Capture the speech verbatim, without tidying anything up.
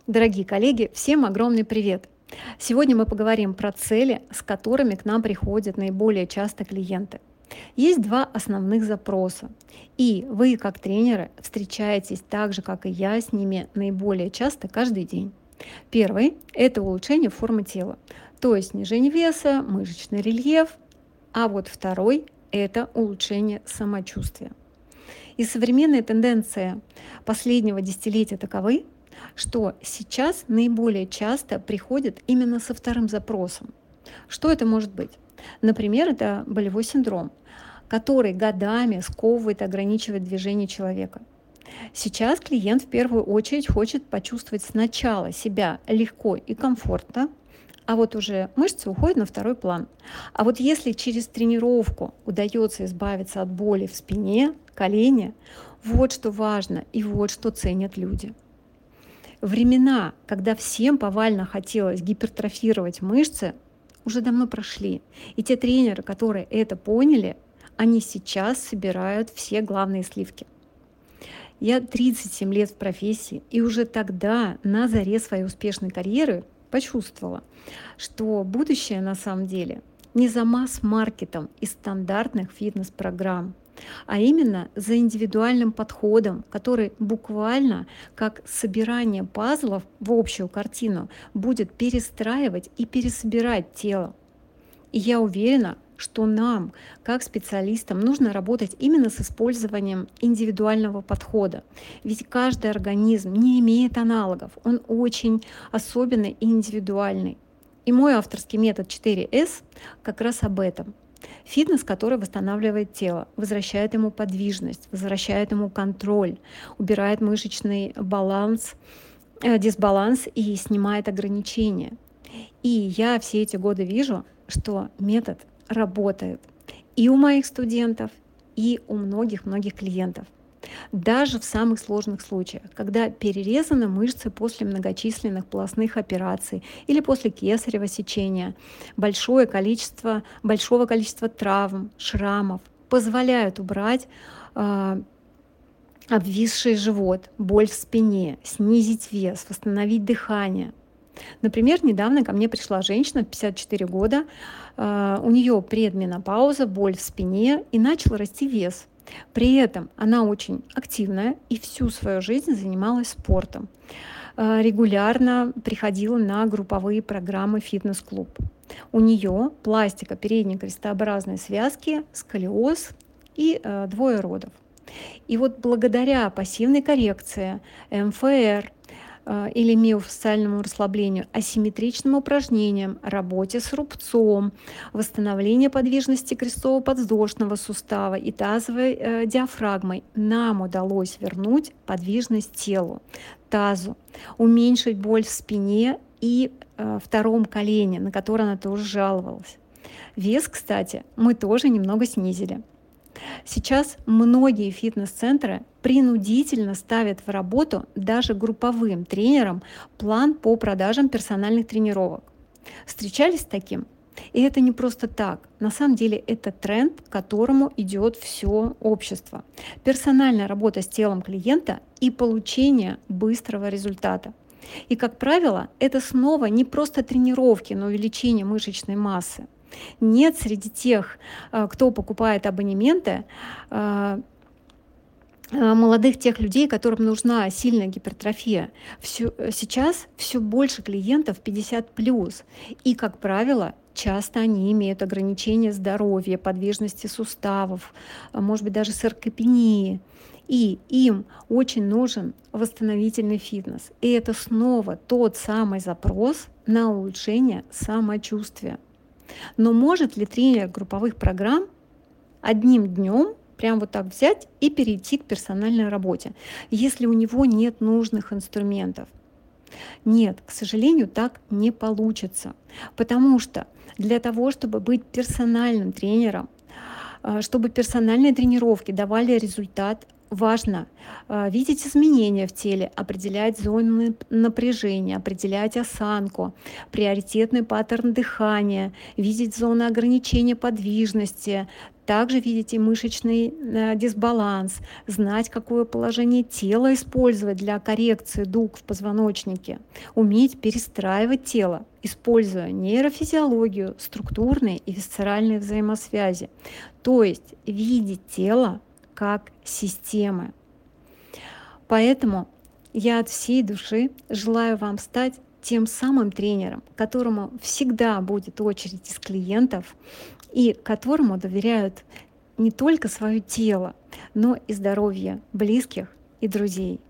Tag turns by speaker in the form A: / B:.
A: Дорогие коллеги, всем огромный привет! Сегодня мы поговорим про цели, с которыми к нам приходят наиболее часто клиенты. Есть два основных запроса, и вы, как тренеры, встречаетесь так же, как и я, с ними наиболее часто каждый день. Первый– это улучшение формы тела, то есть снижение веса, мышечный рельеф, а вот второй– это улучшение самочувствия. И современные тенденции последнего десятилетия таковы, что сейчас наиболее часто приходят именно со вторым запросом. Что это может быть? Например, это болевой синдром, который годами сковывает и ограничивает движение человека. Сейчас клиент в первую очередь хочет почувствовать сначала себя легко и комфортно, а вот уже мышцы уходят на второй план. А вот если через тренировку удается избавиться от боли в спине, колене, вот что важно и вот что ценят люди. Времена, когда всем повально хотелось гипертрофировать мышцы, уже давно прошли. И те тренеры, которые это поняли, они сейчас собирают все главные сливки. Я тридцать семь лет в профессии, и уже тогда, на заре своей успешной карьеры, почувствовала, что будущее на самом деле не за масс-маркетом и стандартных фитнес-программ, а именно за индивидуальным подходом, который буквально как собирание пазлов в общую картину будет перестраивать и пересобирать тело. И я уверена, что нам, как специалистам, нужно работать именно с использованием индивидуального подхода. Ведь каждый организм не имеет аналогов, он очень особенный и индивидуальный. И мой авторский метод четыре эс как раз об этом. Фитнес, который восстанавливает тело, возвращает ему подвижность, возвращает ему контроль, убирает мышечный баланс, э, дисбаланс и снимает ограничения. И я все эти годы вижу, что метод работает и у моих студентов, и у многих-многих клиентов. Даже в самых сложных случаях, когда перерезаны мышцы после многочисленных полостных операций или после кесарево сечения, большое количество, большого количества травм, шрамов позволяют убрать э, обвисший живот, боль в спине, снизить вес, восстановить дыхание. Например, недавно ко мне пришла женщина, пятьдесят четыре года, э, у нее предменопауза, боль в спине и начал расти вес. При этом она очень активная и всю свою жизнь занималась спортом. Э, Регулярно приходила на групповые программы «Фитнес-клуб». У нее пластика передней крестообразной связки, сколиоз и э, двое родов. И вот благодаря пассивной коррекции, эм эф эр, или миофасциальному расслаблению, асимметричным упражнениям, работе с рубцом, восстановлению подвижности крестово-подвздошного сустава и тазовой э, диафрагмой, нам удалось вернуть подвижность телу, тазу, уменьшить боль в спине и э, втором колене, на которое она тоже жаловалась. Вес, кстати, мы тоже немного снизили. Сейчас многие фитнес-центры принудительно ставят в работу даже групповым тренерам план по продажам персональных тренировок. Встречались с таким? И это не просто так. На самом деле это тренд, к которому идет все общество. Персональная работа с телом клиента и получение быстрого результата. И, как правило, это снова не просто тренировки на увеличение мышечной массы. Нет среди тех, кто покупает абонементы, молодых тех людей, которым нужна сильная гипертрофия. Все, сейчас все больше клиентов пятьдесят плюс. И, как правило, часто они имеют ограничения здоровья, подвижности суставов, может быть, даже саркопении. И им очень нужен восстановительный фитнес. И это снова тот самый запрос на улучшение самочувствия. Но может ли тренер групповых программ одним днем прям вот так взять и перейти к персональной работе, если у него нет нужных инструментов? Нет, к сожалению, так не получится. Потому что для того, чтобы быть персональным тренером, чтобы персональные тренировки давали результат, важно э, видеть изменения в теле, определять зоны напряжения, определять осанку, приоритетный паттерн дыхания, видеть зоны ограничения подвижности, также видеть и мышечный э, дисбаланс, знать, какое положение тела использовать для коррекции дуг в позвоночнике, уметь перестраивать тело, используя нейрофизиологию, структурные и висцеральные взаимосвязи. То есть видеть тело как системы. Поэтому я от всей души желаю вам стать тем самым тренером, которому всегда будет очередь из клиентов и которому доверяют не только свое тело, но и здоровье близких и друзей.